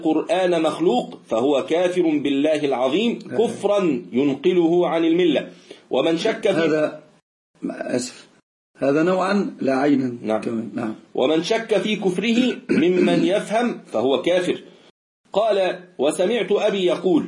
القرآن مخلوق فهو كافر بالله العظيم كفرا ينقله عن الملة. ومن شك في هذا نوعا لا عينا. نعم. ومن شك في كفره ممن يفهم فهو كافر. قال: وسمعت أبي يقول: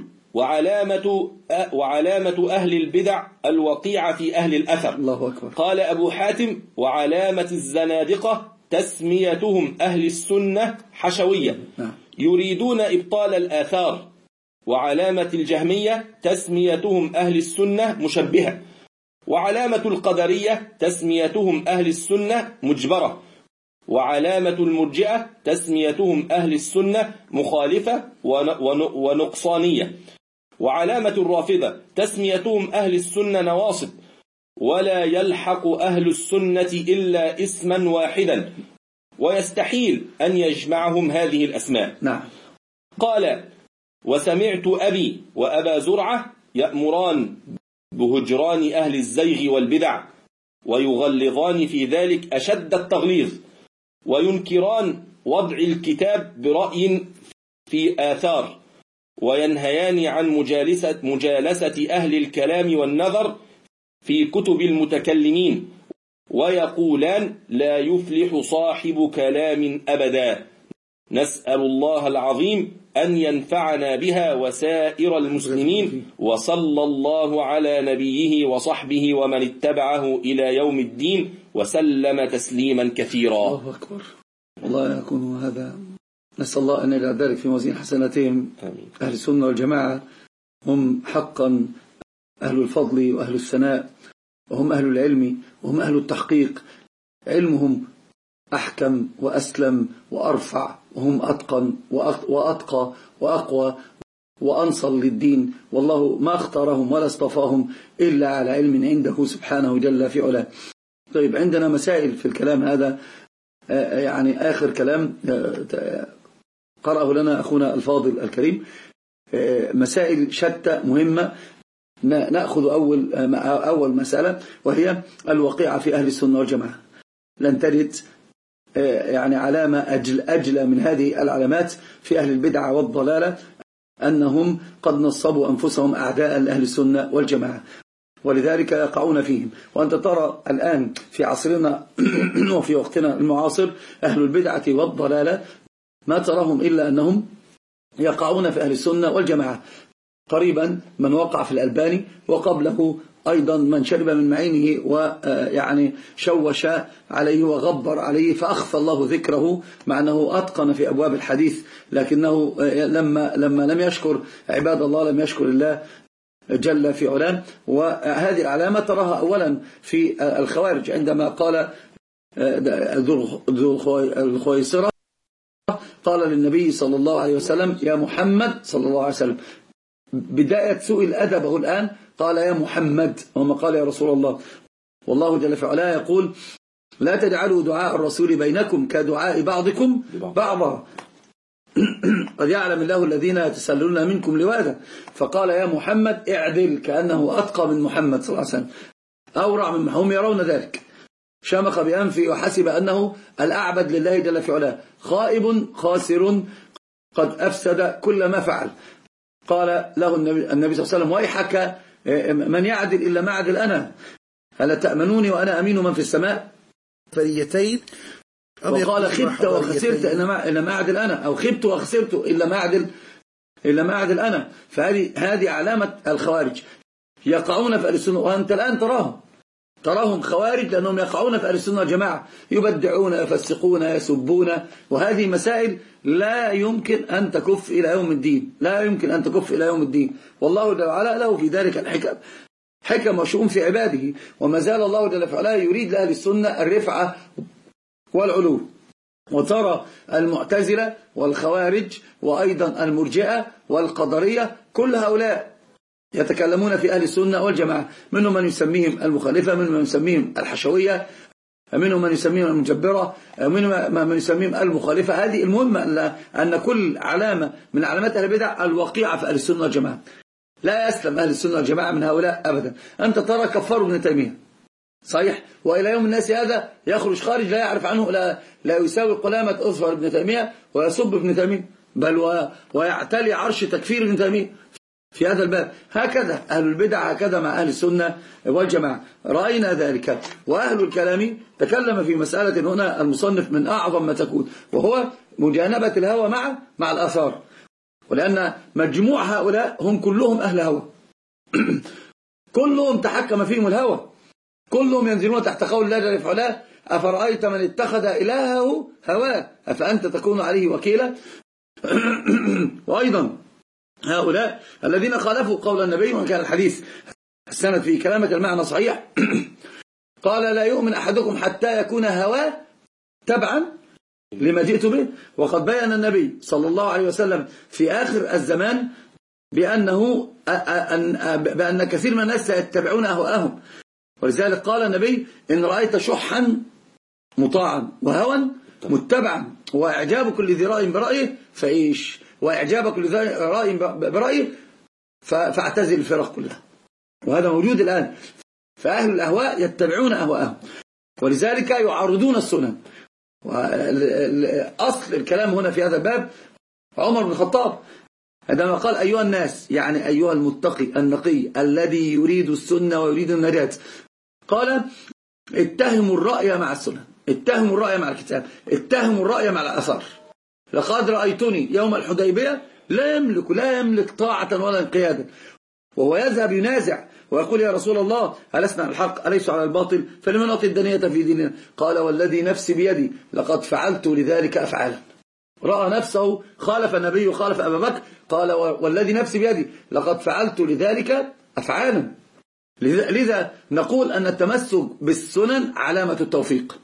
وعلامة أهل البدع الوقيعة في أهل الأثر. الله أكبر. قال أبو حاتم: وعلامة الزنادقة تسميتهم أهل السنة حشوية يريدون إبطال الآثار. وعلامة الجهمية تسميتهم أهل السنة مشبهة. وعلامة القدرية تسميتهم أهل السنة مجبرة. وعلامة المرجئة تسميتهم أهل السنة مخالفة ونقصانية. وعلامة الرافضة تسميتهم أهل السنة نواصب. ولا يلحق أهل السنة إلا اسما واحدا، ويستحيل أن يجمعهم هذه الأسماء. نعم. قال: وسمعت أبي وأبا زرعة يأمران بهجران أهل الزيغ والبدع، ويغلظان في ذلك أشد التغليظ، وينكران وضع الكتاب برأي في آثار، وينهيان عن مجالسة أهل الكلام والنظر في كتب المتكلمين، ويقولان: لا يفلح صاحب كلام أبدا. نسأل الله العظيم أن ينفعنا بها وسائر المسلمين، وصلى الله على نبيه وصحبه ومن اتبعه إلى يوم الدين وسلم تسليما كثيرا. الله أكبر. والله يكون هذا، نسأل الله أن يجعل ذلك في موازين حسناتهم. أهل السنة والجماعة هم حقا أهل الفضل وأهل الثناء، وهم أهل العلم، وهم أهل التحقيق. علمهم أحكم وأسلم وأرفع، وهم أتقن وأتقى وأقوى وأنصل للدين، والله ما اختارهم ولا اصطفاهم إلا على علم عنده سبحانه جل في علاه. طيب، عندنا مسائل في الكلام هذا، يعني آخر كلام قرأه لنا أخونا الفاضل الكريم، مسائل شتى مهمة. نأخذ أول مسألة، وهي الوقيعة في أهل السنة والجماعة. لن تجد يعني علامة أجل من هذه العلامات في أهل البدعة والضلالة، أنهم قد نصبوا أنفسهم أعداء لأهل السنة والجماعة، ولذلك يقعون فيهم. وأنت ترى الآن في عصرنا وفي وقتنا المعاصر أهل البدعة والضلالة ما تراهم إلا أنهم يقعون في أهل السنة والجماعة. قريبا من وقع في الألباني، وقبله أيضا من شرب من معينه ويعني شوش عليه وغبر عليه فأخفى الله ذكره، مع أنه أتقن في أبواب الحديث، لكنه لما لم يشكر عباد الله لم يشكر الله جل في علاه. وهذه العلامة تراها أولا في الخوارج، عندما قال ذو الخويصرة قال للنبي صلى الله عليه وسلم: يا محمد صلى الله عليه وسلم، بداية سوء الأدب الآن، قال: يا محمد، وما قال يا رسول الله. والله جل في علاه يقول: لا تجعلوا دعاء الرسول بينكم كدعاء بعضكم بعضا قد يعلم الله الذين يتسللون منكم لواذا. فقال: يا محمد اعدل، كأنه أتقى من محمد صلى الله عليه وسلم، أورع من هم يرون ذلك، شمخ بأنفه وحسب أنه الأعبد لله جل في علاه، خائب خاسر قد أفسد كل ما فعل. قال له النبي صلى الله عليه وسلم: ويحك، من يعدل إلا ما عدل أنا، ألا تأمنوني وأنا أمين من في السماء؟ فريتين. وقال: خبت وخسرت إلا ما أعدل أنا، أو خبت وخسرت إلا ما أعدل أنا. فهذه علامة الخوارج، يقعون في أهل السنة، وأنت الآن تراهم خوارج لأنهم يقعون في أهل السنة والجماعة، يبدعون، يفسقون، يسبون. وهذه مسائل لا يمكن أن تكف إلى يوم الدين، لا يمكن أن تكف إلى يوم الدين. والله جل وعلا له في ذلك الحكم، حكم وشؤون في عباده. وما زال الله جل وعلا يريد لأهل السنة الرفعة والعلو. وترى المعتزلة والخوارج وأيضا المرجئة والقدرية، كل هؤلاء يتكلمون في أهل السنة والجماعة، منهم من يسميهم المخالفة، منهم من يسميهم الحشوية، منهم من يسميهم المجبرة، منهم من يسميهم المخالفة. هذه المهمة أن كل علامة من علامات أهل البدع الوقيعة في أهل السنة والجماعة. لا يسلم أهل السنة والجماعة من هؤلاء أبدا. أنت ترى كفار ابن تيمية صحيح، وإلى يوم الناس هذا يخرج خارج لا يعرف عنه، لا يساوي قلامة أظفر ابن تيمية ويسب ابن تيمية، بل ويعتلي عرش تكفير ابن تيمية في هذا الباب. هكذا أهل البدع، هكذا مع أهل السنة والجماعة، رأينا ذلك. وأهل الكلام تكلم في مسألة هنا المصنف من أعظم ما تكون، وهو مجانبة الهوى مع الآثار، ولأن مجموع هؤلاء هم كلهم أهل هوى كلهم تحكم فيهم الهوى، كلهم ينزلون تحت قول الله جل وعلا: أفرأيت من اتخذ إلهه هواه أفأنت تكون عليه وكيلا. وأيضا هؤلاء الذين خالفوا قول النبي، وكان الحديث السند في كلامة المعنى صحيح قال: لا يؤمن أحدكم حتى يكون هواه تبعا لما جئت به. وقد بيّن النبي صلى الله عليه وسلم في آخر الزمان بأن كثير من الناس سيتبعون أهواءهم، ولذلك قال النبي: إن رأيت شحا مطاعا وهوى متبعا وإعجاب كل ذي رأي برأيه فإيش، وإعجاب كل ذي رأي برأيه فاعتزل الفرق كلها. وهذا موجود الآن، فأهل الأهواء يتبعون أهواءهم، ولذلك يعارضون السنن. وأصل الكلام هنا في هذا الباب عمر بن الخطاب عندما قال: أيها الناس، يعني أيها المتقي النقي الذي يريد السنة ويريد النجاة، قال: اتهموا الرأي مع السنة، اتهموا الرأي مع الكتاب، اتهموا الرأي مع الأثر. لقد رأيتني يوم الحديبية لا يملك طاعة ولا انقيادا، وهو يذهب ينازع ويقول: يا رسول الله، ألسنا على الحق أليس على الباطل، فلمن أعطي الدنية في ديننا؟ قال: والذي نفسي بيدي لقد فعلت لذلك أفعالا. رأى نفسه خالف النبي وخالف أبا بكر، قال: والذي نفسي بيدي لقد فعلت لذلك أفعالا. لذا نقول أن التمسك بالسنن علامة التوفيق.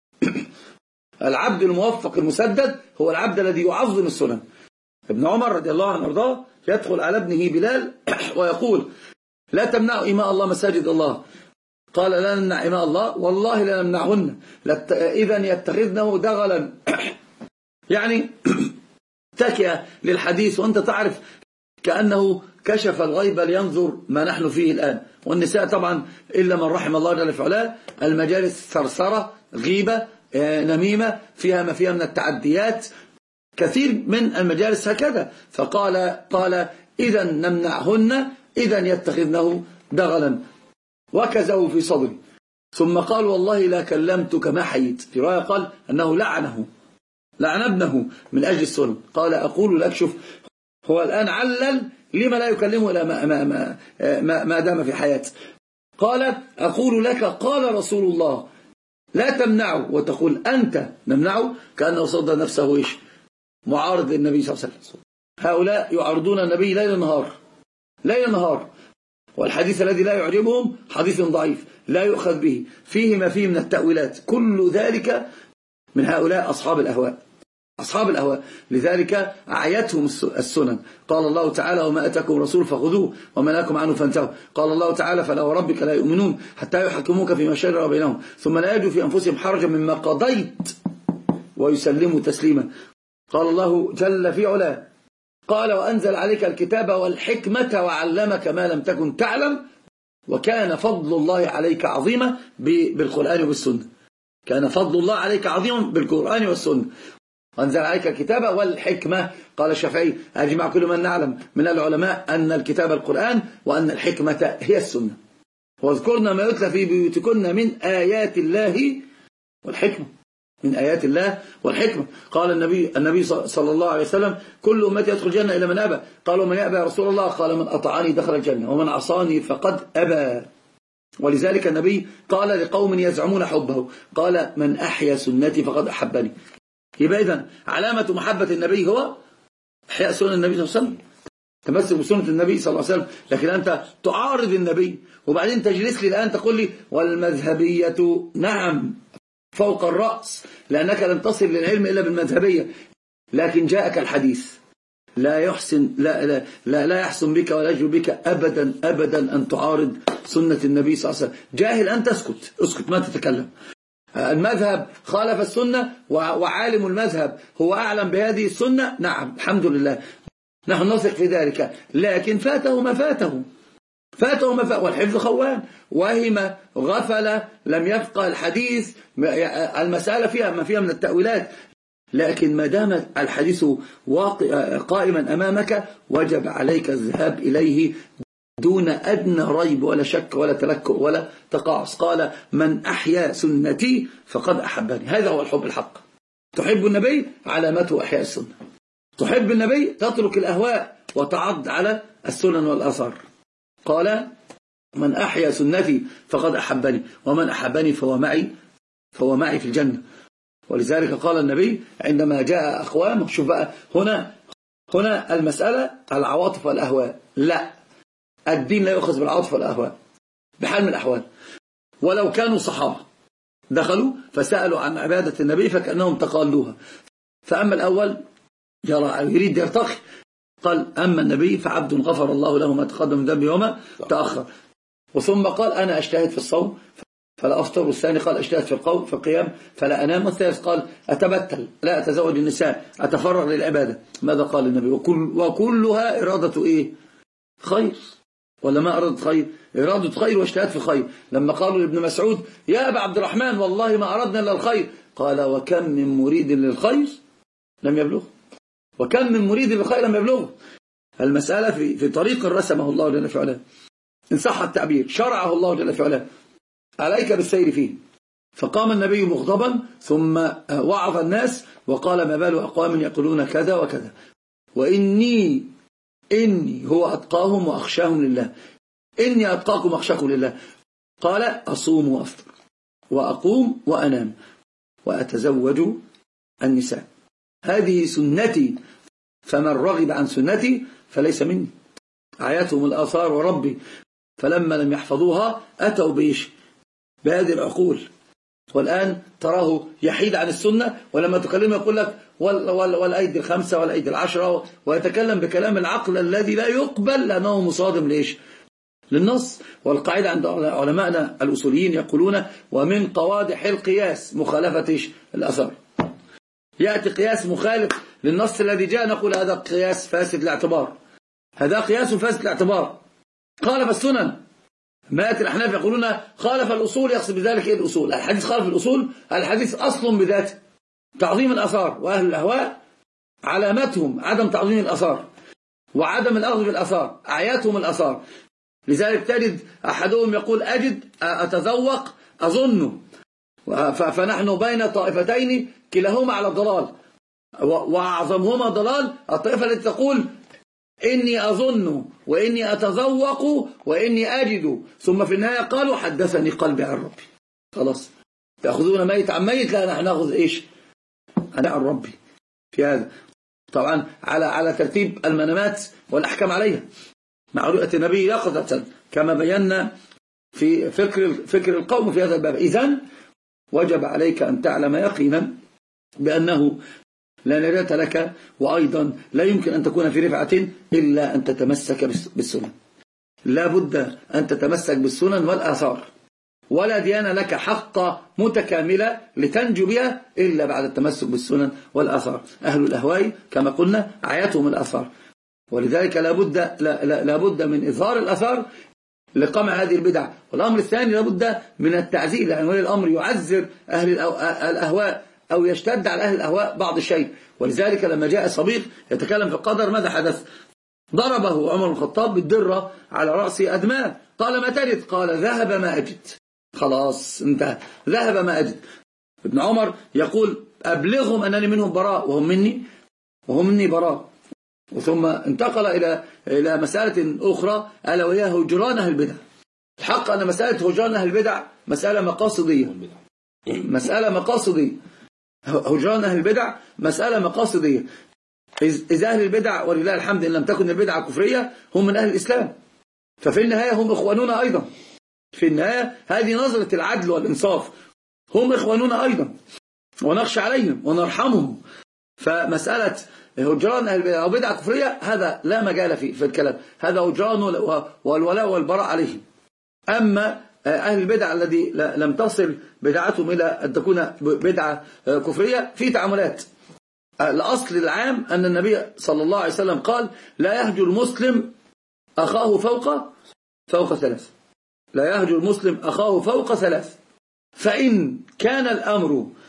العبد الموفق المسدد هو العبد الذي يعظم السنن. ابن عمر رضي الله عنه وارضاه يدخل على ابنه بلال ويقول: لا تمنعوا إماء الله مساجد الله. قال: لا نمنع إماء الله، والله لا نمنعهن، إذا يتخذنه دغلا. يعني تكئ للحديث، وأنت تعرف كأنه كشف الغيب لينظر ما نحن فيه الآن. والنساء طبعا إلا من رحم الله جل وعلا، المجالس ثرثرة، غيبة، نميمة، فيها ما فيها من التعديات، كثير من المجالس هكذا. قال: إذا نمنعهن، إذا يتخذنه دغلا. وكزه في صدري، ثم قال: والله لا كلمتك ما حييت. في رواية قال أنه لعن ابنه من أجل السنة. قال: أقول لك، شوف، هو الآن علل لما لا يكلمه إلى ما دام في حياته. قال: أقول لك قال رسول الله لا تمنعه، وتقول أنت نمنعه، كأنه صد نفسه إيش؟ معارض للنبي صلى الله عليه وسلم. هؤلاء يعارضون النبي ليل نهار، والحديث الذي لا يعجبهم حديث ضعيف لا يؤخذ به، فيه ما فيه من التأويلات، كل ذلك من هؤلاء أصحاب الأهواء. لذلك أعيتهم السنن. قال الله تعالى: وما أتاكم الرسول فخذوه وما نهاكم عنه فانتهوا. قال الله تعالى: فلا وربك لا يؤمنون حتى يحكموك فيما شجر بينهم ثم لا يجدوا في أنفسهم حرجا مما قضيت ويسلموا تسليما. قال الله جل في علاه: قال: وأنزل عليك الكتاب والحكمة وعلمك ما لم تكن تعلم وكان فضل الله عليك عظيما بالقرآن والسنة. كان فضل الله عليك عظيما بالقرآن والسنة. وأنزل عليك الكتاب والحكمة. قال الشافعي: أجمع كل من نعلم من العلماء أن الكتاب القرآن وأن الحكمة هي السنة. واذكرنا ما يتلى في بيوتكن من آيات الله والحكمة. من آيات الله والحكمة. قال النبي صلى الله عليه وسلم: كل أمتي يدخل الجنة إلا من أبى. قالوا: من يأبى يا رسول الله؟ قال: من أطاعني دخل الجنة ومن عصاني فقد أبى. ولذلك النبي قال لقوم يزعمون حبه، قال: من أحيا سنتي فقد أحبني. يبقى إذن علامة محبة النبي هو إحياء سنة النبي صلى الله عليه وسلم، تمسك بسنة النبي صلى الله عليه وسلم. لكن أنت تعارض النبي وبعدين تجلس لي الآن تقول لي: والمذهبية نعم فوق الرأس، لأنك لن تصل للعلم إلا بالمذهبية. لكن جاءك الحديث لا يحسن بك ولا يجب بك أبدا أن تعارض سنة النبي صلى الله عليه وسلم. جاهل أنت اسكت ما تتكلم. المذهب خالف السنة وعالم المذهب هو أعلم بهذه السنة، نعم الحمد لله نحن نثق في ذلك، لكن فاته ما فاته والحفظ خوان، وهم غفل لم يفقه الحديث، المسألة فيها ما فيها من التأويلات. لكن ما دام الحديث قائما أمامك وجب عليك الذهاب إليه دون أدنى ريب ولا شك ولا تلكؤ ولا تقاعس. قال من أحيا سنتي فقد أحبني. هذا هو الحب الحق. تحب النبي علامته أحياء السنة. تحب النبي تترك الأهواء وتعض على السنن والآثار. قال من أحيا سنتي فقد أحبني ومن أحبني فهو معي في الجنة. ولذلك قال النبي عندما جاء أقوام، شوف بقى هنا المسألة العواطف والأهواء، لا، الدين لا يؤخذ بالعواطف والأهواء بحال من الأحوال. ولو كانوا صحابة دخلوا فسألوا عن عبادة النبي فكأنهم تقالوها، فأما الأول يريد يرتقي، قال أما النبي فعبد غفر الله له ما تقدم من ذنبه وما تأخر. وثم قال أنا أجتهد في الصوم فلا أفطر، والثاني قال أجتهد في القيام فلا أنام، والثالث قال أتبتل لا أتزوج النساء أتفرغ للعبادة. ماذا قال النبي؟ وكلها إرادة إيه؟ خير. ولا ما أرادت خير؟ إرادة خير واجتهاد في خير. لما قالوا لابن مسعود يا أبا عبد الرحمن والله ما أردنا إلا الخير، قال وكم من مريد للخير لم يبلغ، وكم من مريد للخير لم يبلغ. المسألة في طريق رسمه الله جل في علاه، إن صح التعبير شرعه الله جل في علاه، عليك بالسير فيه. فقام النبي مغضبا ثم وعظ الناس وقال ما بال أقوام يقولون كذا وكذا، وإني هو أتقاهم وأخشاهم لله، إني أتقاكم وأخشاكم لله. قال أصوم وأفطر وأقوم وأنام وأتزوج النساء، هذه سنتي، فمن رغب عن سنتي فليس مني. آياتهم الآثار وربي، فلما لم يحفظوها أتوا بهذه العقول. والآن تراه يحيد عن السنة، ولما تكلمه يقول لك والأيدي الخمسة والأيدي العشرة، ويتكلم بكلام العقل الذي لا يقبل لأنه مصادم ليش؟ للنص. والقاعدة عند علماءنا الأصوليين يقولون ومن قوادح القياس مخالفة الأثر. يأتي قياس مخالف للنص الذي جاء نقول هذا قياس فاسد الاعتبار، هذا قياس فاسد الاعتبار، خالف السنن. ما يأتي الأحناف يقولون خالف الأصول، يقصد بذلك إيه الأصول؟ الحديث خالف الأصول، الحديث أصل بذاته تعظيم الأثار، وأهل الأهواء علامتهم عدم تعظيم الأثار وعدم الأخذ بالأثار، أعياتهم الأثار. لذلك تجد أحدهم يقول أجد أتذوق أظن، فنحن بين طائفتين كلاهما على الضلال، وأعظمهما ضلال الطائفة التي تقول إني أظن وإني أتذوق وإني أجد، ثم في النهاية قالوا حدثني قلبي عن ربي. خلاص تأخذون ميت عن ميت، لا نحن نأخذ إيش؟ أنا عن ربي. في هذا طبعا على ترتيب المنامات والأحكام عليها مع رؤية النبي يقظة كما بينا في فكر القوم في هذا الباب. إذن وجب عليك أن تعلم يقينا بأنه لا نجاة لك، وأيضا لا يمكن أن تكون في رفعة إلا أن تتمسك بالسنن. لا بد أن تتمسك بالسنن والآثار، ولا ديانة لك حق متكاملة لتنجو بها إلا بعد التمسك بالسنن والآثار. أهل الأهواء كما قلنا عياتهم الآثار، ولذلك لا بد من إظهار الآثار لقمع هذه البدع. والأمر الثاني لا بد من التعزير، يعني ولي الأمر يعزر أهل الأهواء أو يشتد على أهل الأهواء بعض الشيء. ولذلك لما جاء صبيغ يتكلم في القدر ماذا حدث؟ ضربه عمر الخطاب بالدرة على رأسه أدماه، قال ما تجد؟ قال ذهب ما أجد. خلاص انتهى، ذهب ما أجد. ابن عمر يقول أبلغهم أنني منهم براء وهم مني براء. وثم انتقل إلى مسألة أخرى ألا وهي هجران أهل البدع. الحق أن مسألة هجران أهل البدع مسألة مقاصدية، هجران أهل البدع مسألة مقاصدية. إذا أهل البدع ولله الحمد إن لم تكن البدعة كفرية هم من أهل الإسلام، ففي النهاية هم إخواننا أيضا. في النهاية هذه نظرة العدل والإنصاف، هم إخواننا أيضا ونخشى عليهم ونرحمهم. فمسألة هجران أهل البدع أو بدعة كفرية هذا لا مجال في الكلام، هذا هجران والولاء والبراء عليهم. أما أهل البدع الذي لم تصل بدعتهم إلى أن تكون بدعة كفرية في تعاملات. الأصل العام أن النبي صلى الله عليه وسلم قال لا يهجر المسلم أخاه فوق ثلاث، لا يهجر المسلم أخاه فوق ثلاث، فإن كان الأمر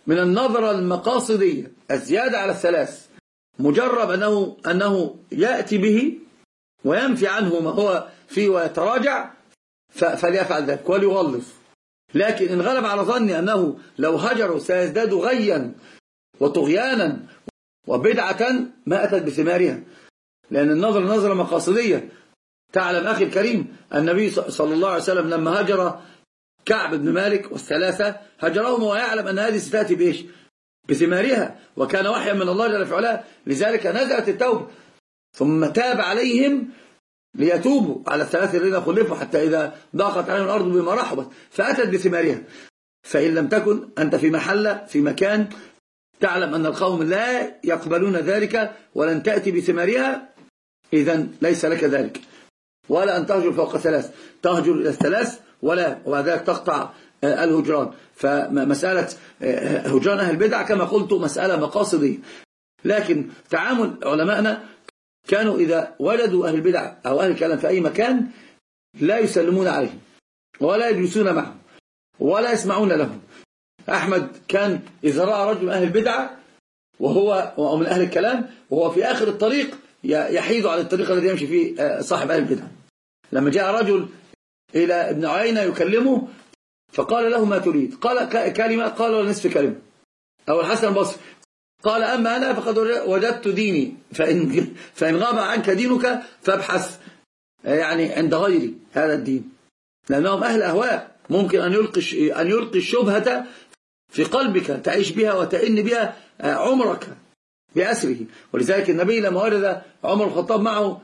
من النظرة المقاصدية الزيادة على الثلاث مجرب أنه يأتي به وينفي عنه ما هو فيه ويتراجع فليفعل ذلك وليغلظ. لكن إن غلب على ظني أنه لو هجروا سيزداد غيا وطغيانا وبدعة ما أتت بثمارها، لأن النظر نظرة مقاصدية. تعلم أخي الكريم النبي صلى الله عليه وسلم لما هجر كعب بن مالك والثلاثة هجرهم ويعلم أن هذه ستأتي بإيش؟ بثمارها، وكان وحيا من الله جل في علاه. لذلك نزلت التوبة ثم تاب عليهم ليتوبوا على الثلاثة الذين خلفوا حتى إذا ضاقت عليهم الأرض بما رحبت فأتت بثمارها. فإن لم تكن أنت في مكان تعلم أن القوم لا يقبلون ذلك ولن تأتي بثمارها، إذن ليس لك ذلك. ولا أن تهجر فوق ثلاث، تهجر إلى الثلاث وبعد ذلك تقطع الهجران. فمسألة هجران أهل البدع كما قلت مسألة مقاصدية. لكن تعامل علماءنا كانوا إذا وجدوا أهل البدع أو أهل الكلام في أي مكان لا يسلمون عليهم ولا يجلسون معهم ولا يسمعون لهم. أحمد كان إذا رأى رجل من أهل البدع وهو من أهل الكلام وهو في آخر الطريق يحيد على الطريق الذي يمشي فيه صاحب أهل البدع. لما جاء رجل إلى ابن عيينة يكلمه فقال له ما تريد؟ قال كلمة، قال ولا نصف كلمة. أو الحسن البصري قال أما أنا فقد وجدت ديني فإن غاب عنك دينك فابحث يعني عند غيري هذا الدين. لأنهم أهل أهواء، ممكن أن يلقي الشبهة في قلبك تعيش بها وتئن بها عمرك بأسره. ولذلك النبي لما ورد عمر الخطاب معه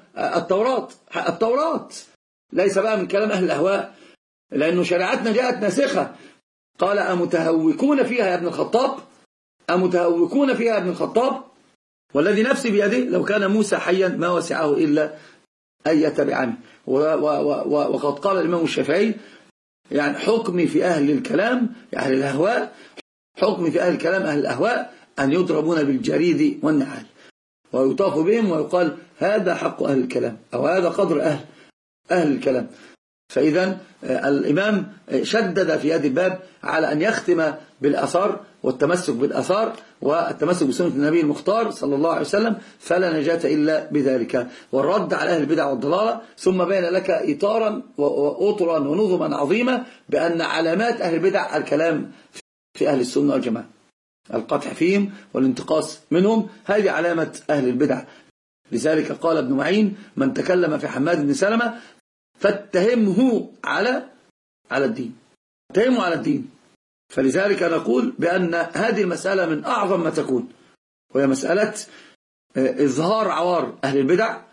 التوراة ليس بقى من كلام أهل الأهواء، لأنه شريعتنا جاءت ناسخة. قال أمتهوكون فيها يا ابن الخطاب، أمتهوكون فيها يا ابن الخطاب، والذي نفسي بيده لو كان موسى حيا ما وسعه إلا أن يتبعني. وقد قال الإمام الشافعي يعني حكمي في أهل الكلام أهل الأهواء، حكمي في أهل الكلام أهل الأهواء أن يضربون بالجريد والنعال ويطاف بهم ويقال هذا حق أهل الكلام أو هذا قدر أهل الكلام. فإذا الإمام شدد في هذا الباب على أن يختم بالأثار والتمسك بالأثار والتمسك بسنة النبي المختار صلى الله عليه وسلم، فلا نجاة إلا بذلك، والرد على أهل البدع والضلالة. ثم بين لك إطارا وأطرا ونظما عظيمة بأن علامات أهل البدع الكلام في أهل السنة والجماعة، القطع فيهم والانتقاص منهم، هذه علامة أهل البدع. لذلك قال ابن معين من تكلم في حماد بن سلمة فاتهمه على الدين، اتهمه على الدين. فلذلك نقول بأن هذه المسألة من أعظم ما تكون، وهي مسألة إظهار عوار أهل البدع،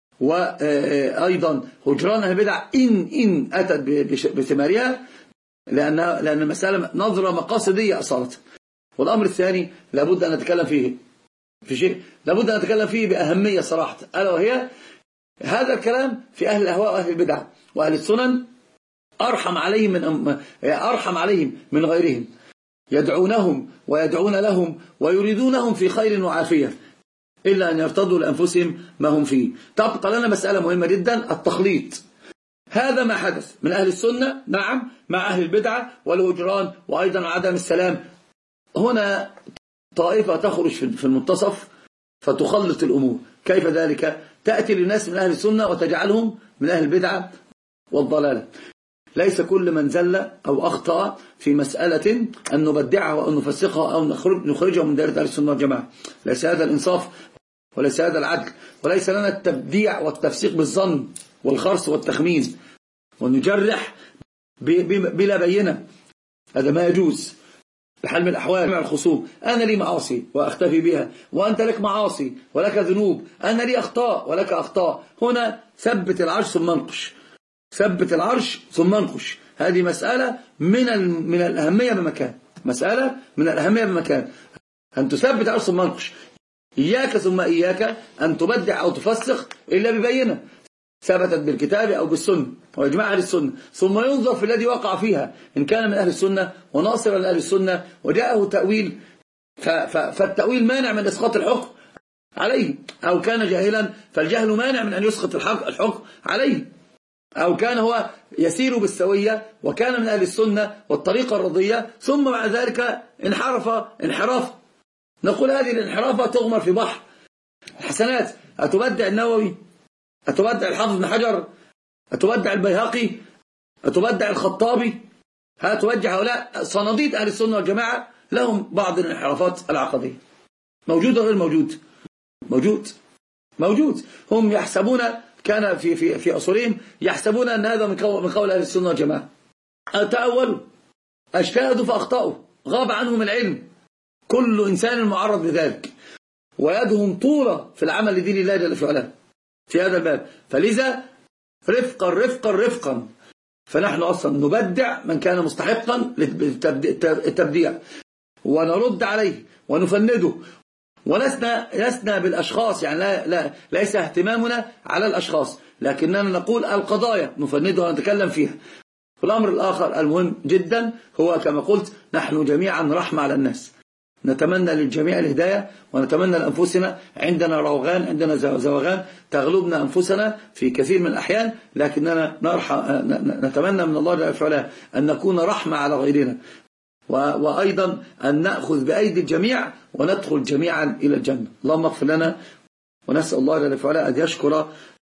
وأيضا هجران أهل البدع إن أتت بثمارها، لأن المسألة نظرة مقاصدية أصالة. والأمر الثاني لابد أن نتكلم فيه في شيء لابد أن نتكلم فيه بأهمية صراحة، ألا وهي هذا الكلام في أهل الأهواء وأهل البدع وأهل السنن أرحم عليهم من غيرهم، يدعونهم ويدعون لهم ويريدونهم في خير وعافية إلا أن يرتضوا لأنفسهم ما هم فيه. تبقى لنا مسألة مهمة جدا، التخليط. هذا ما حدث من أهل السنة نعم مع أهل البدعة والهجران وأيضا عدم السلام. هنا طائفة تخرج في المنتصف فتخلط الأمور. كيف ذلك؟ تأتي للناس من أهل السنة وتجعلهم من أهل البدعة والضلالة. ليس كل من زل أو أخطأ في مسألة أن نبدعها وأن نفسقها أو نخرجها من دائرة أهل السنة والجماعة. ليس هذا الإنصاف وليس هذا العدل، وليس لنا التبديع والتفسيق بالظن والخرص والتخمين ونجرح بلا بينة، هذا ما يجوز بحال من الأحوال. مع الخصوم أنا لي معاصي وأختفي بها، وأنت لك معاصي ولك ذنوب، أنا لي أخطاء ولك أخطاء. هنا ثبت العرش ثم انقش، ثبت العرش ثم انقش. هذه مسألة من الأهمية بمكان، مسألة من الأهمية بمكان أن تثبت العرش ثم انقش. إياك ثم إياك أن تبدع أو تفسخ إلا ببينة ثبتت بالكتاب أو بالسنة وإجماع أهل السنة، ثم ينظر في الذي وقع فيها إن كان من أهل السنة وناصرا لأهل السنة وجاءه تأويل فالتأويل مانع من إسقاط الحكم عليه، أو كان جاهلا فالجهل مانع من أن يسقط الحكم عليه. أو كان هو يسير بالسوية وكان من أهل السنة والطريقة الرضية، ثم مع ذلك انحراف، نقول هذه الانحرافة تغمر في بحر الحسنات. أتبدع النووي، أتبدع الحافظ بن حجر، أتبدع البيهقي، أتبدع الخطابي، هتوجه هؤلاء صناديد أهل السنة والجماعة لهم بعض الانحرافات العقدية. موجود غير موجود؟ موجود. هم يحسبون، كان في أصولهم يحسبون أن هذا من قول أهل السنة والجماعة. تأولوا، اجتهدوا فأخطأوا، غاب عنهم العلم. كل إنسان معرض لذلك، ويدهم طولة في العمل لدين الله جل في علاه في هذا الباب. فلذا رفقا فنحن أصلا نبدع من كان مستحقا للتبديع، ونرد عليه ونفنده، ولسنا بالأشخاص، يعني ليس اهتمامنا على الأشخاص، لكننا نقول القضايا نفندها ونتكلم فيها. والأمر الآخر المهم جدا هو كما قلت، نحن جميعا رحمة على الناس، نتمنى للجميع الهداية، ونتمنى لأنفسنا، عندنا روغان، عندنا زوغان، تغلبنا أنفسنا في كثير من الأحيان، لكننا نتمنى من الله جل وعلا أن نكون رحمة على غيرنا، وأيضا أن نأخذ بأيدي الجميع وندخل جميعا إلى الجنة. اللهم اغفر لنا، ونسأل الله جل وعلا أن يشكر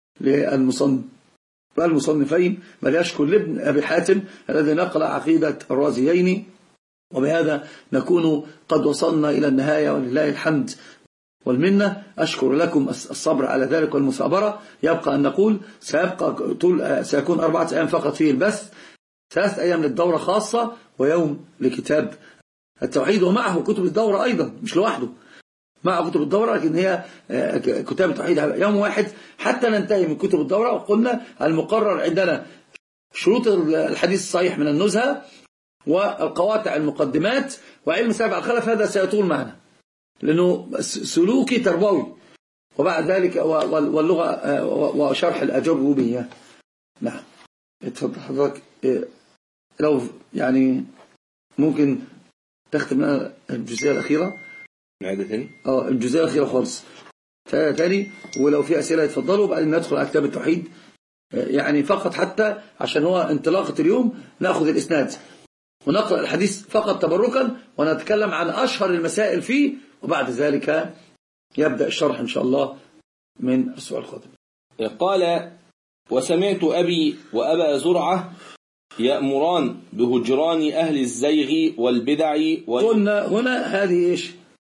للمصنفين، بل يشكر لابن أبي حاتم الذي نقل عقيدة الرازيين. وبهذا نكون قد وصلنا إلى النهاية، ولله الحمد والمنة. أشكر لكم الصبر على ذلك والمثابرة. يبقى أن نقول سيكون 4 أيام فقط فيه البث، 3 أيام للدورة خاصة، ويوم لكتاب التوحيد، ومعه كتب الدورة أيضا، مش لوحده، مع كتب الدورة، لكن هي كتاب التوحيد يوم واحد حتى ننتهي من كتب الدورة. وقلنا المقرر عندنا شروط الحديث الصحيح من النزهة، والقواطع المقدمات، وعلم سابع الخلف. هذا سيطول معنا لأنه سلوكي تربوي، وبعد ذلك واللغة وشرح الأجربية. نعم، اتفضل حضرتك. لو يعني ممكن تختم لنا الجزئية الأخيرة، نعيدها ثاني. الجزئية الأخيرة خالص ثاني، ولو في أسئلة يتفضلوا، وبعدين ندخل على كتاب التوحيد، يعني فقط حتى عشان هو انطلاقة اليوم نأخذ الإسناد ونقرأ الحديث فقط تبركا، ونتكلم عن أشهر المسائل فيه، وبعد ذلك يبدأ الشرح إن شاء الله من الأسبوع القادم. قال: وسمعت أبي وأبا زرعة يأمران بهجران أهل الزيغ والبدع قلنا هنا هذه إيش؟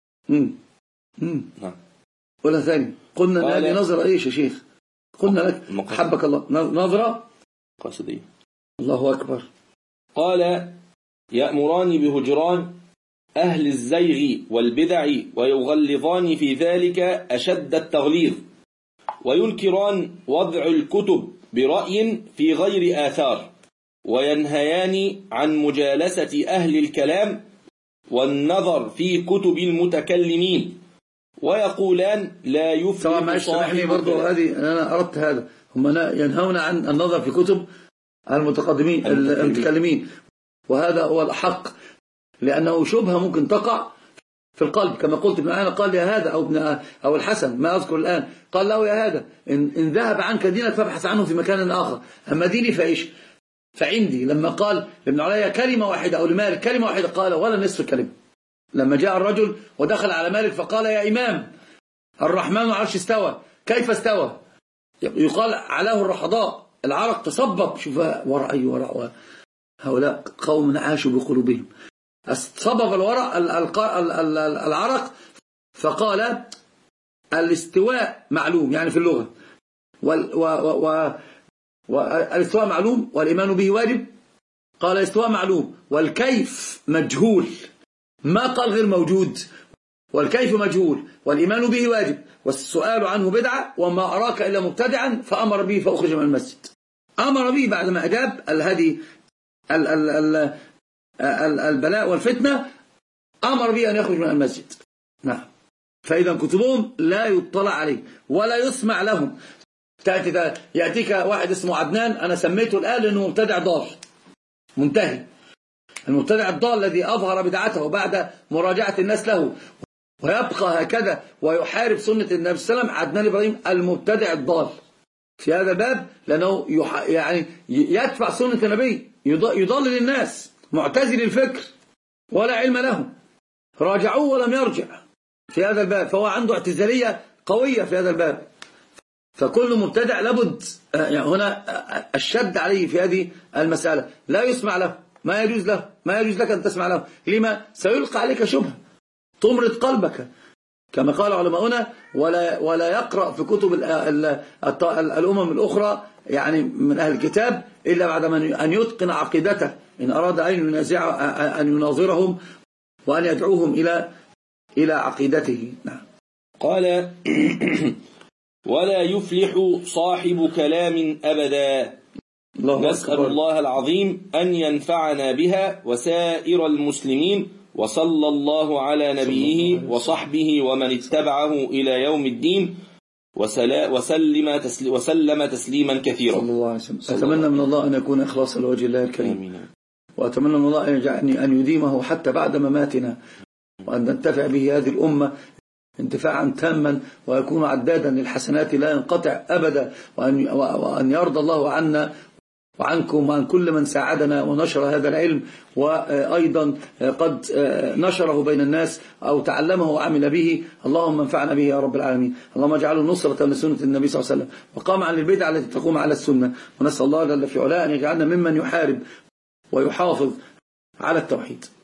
ولا ثاني قلنا هذه نظرة إيش يا شيخ؟ قلنا لك حبك الله نظرة قصدية. الله أكبر. قال: يأمران بهجران أهل الزيغ والبدع، ويغلظان في ذلك أشد التغليظ، وينكران وضع الكتب برأي في غير آثار، وينهيان عن مجالسة أهل الكلام والنظر في كتب المتكلمين، ويقولان لا يفلح صاحب. برضه هذه أنا أردت هذا، هم ينهون عن النظر في كتب المتكلمين، وهذا هو الحق، لأنه شبهة ممكن تقع في القلب. كما قلت ابن عيينة قال يا هذا، أو الحسن ما أذكر الآن، قال له يا هذا إن ذهب عنك دينك فابحث عنه في مكان آخر، أما ديني فإيش؟ فعندي. لما قال لابن علي كلمة واحدة، أو لمالك كلمة واحدة، قال ولا نصف كلمة. لما جاء الرجل ودخل على مالك فقال يا إمام، الرحمن عرش استوى، كيف استوى؟ يقال علاه الرحضاء، العرق تصبب. شوف ورع هؤلاء قوم عاشوا بقلوبهم. صبب العرق، فقال الاستواء معلوم، يعني في اللغة، والاستواء معلوم والإيمان به واجب. قال الاستواء معلوم والكيف مجهول، ما قال غير موجود، والكيف مجهول والإيمان به واجب، والسؤال عنه بدعة، وما أراك إلا مبتدعا، فأمر به فأخرج من المسجد. أمر به بعدما أجاب الهدي البلاء والفتنة، أمر به أن يخرج من المسجد. نعم. فإذا كتبهم لا يطلع عليه ولا يسمع لهم. يأتيك واحد اسمه عدنان، أنا سميته الآن لأنه مبتدع ضال منتهي، المبتدع الضال الذي أظهر بدعته بعد مراجعة الناس له، ويبقى هكذا ويحارب سنة النبي صلى الله عليه وسلم. عدنان إبراهيم المبتدع الضال، في هذا الباب، لأنه يعني يدفع سنة النبي، يضلل الناس، معتزل الفكر ولا علم له، راجعوه ولم يرجع في هذا الباب، فهو عنده اعتزالية قوية في هذا الباب. فكل مبتدع لابد يعني هنا الشد عليه في هذه المسألة، لا يسمع له، ما يجوز له، ما يجوز لك أن تسمع له. لما؟ سيلقى عليك شبهة تمرض قلبك، كما قال علماؤنا: ولا يقرأ في كتب الأمم الأخرى يعني من أهل الكتاب إلا بعد أن يتقن عقيدته، إن أراد أن يناظرهم وأن يدعوهم إلى عقيدته. نعم. قال: ولا يفلح صاحب كلام أبدا. نسأل الله العظيم أن ينفعنا بها وسائر المسلمين، وصلى الله على نبيه وصحبه ومن اتبعه إلى يوم الدين، وسلم تسليما كثيرا. صلى الله عليه وسلم. أتمنى من الله أن يكون إخلاصا لوجه الله الكريم، وأتمنى من الله أن يديمه حتى بعد مماتنا، وأن ننتفع به هذه الأمة انتفاعا تاما، ويكون عدادا للحسنات لا ينقطع أبدا، وأن يرضى الله عنا وعنكم وعن كل من ساعدنا ونشر هذا العلم، وأيضا قد نشره بين الناس أو تعلمه وعمل به. اللهم انفعنا به يا رب العالمين. اللهم اجعله نصرة لسنة النبي صلى الله عليه وسلم، وقامعا للبدع التي تقوم على السنة. ونسأل الله جل في علاه أن يجعلنا ممن يحارب ويحافظ على التوحيد.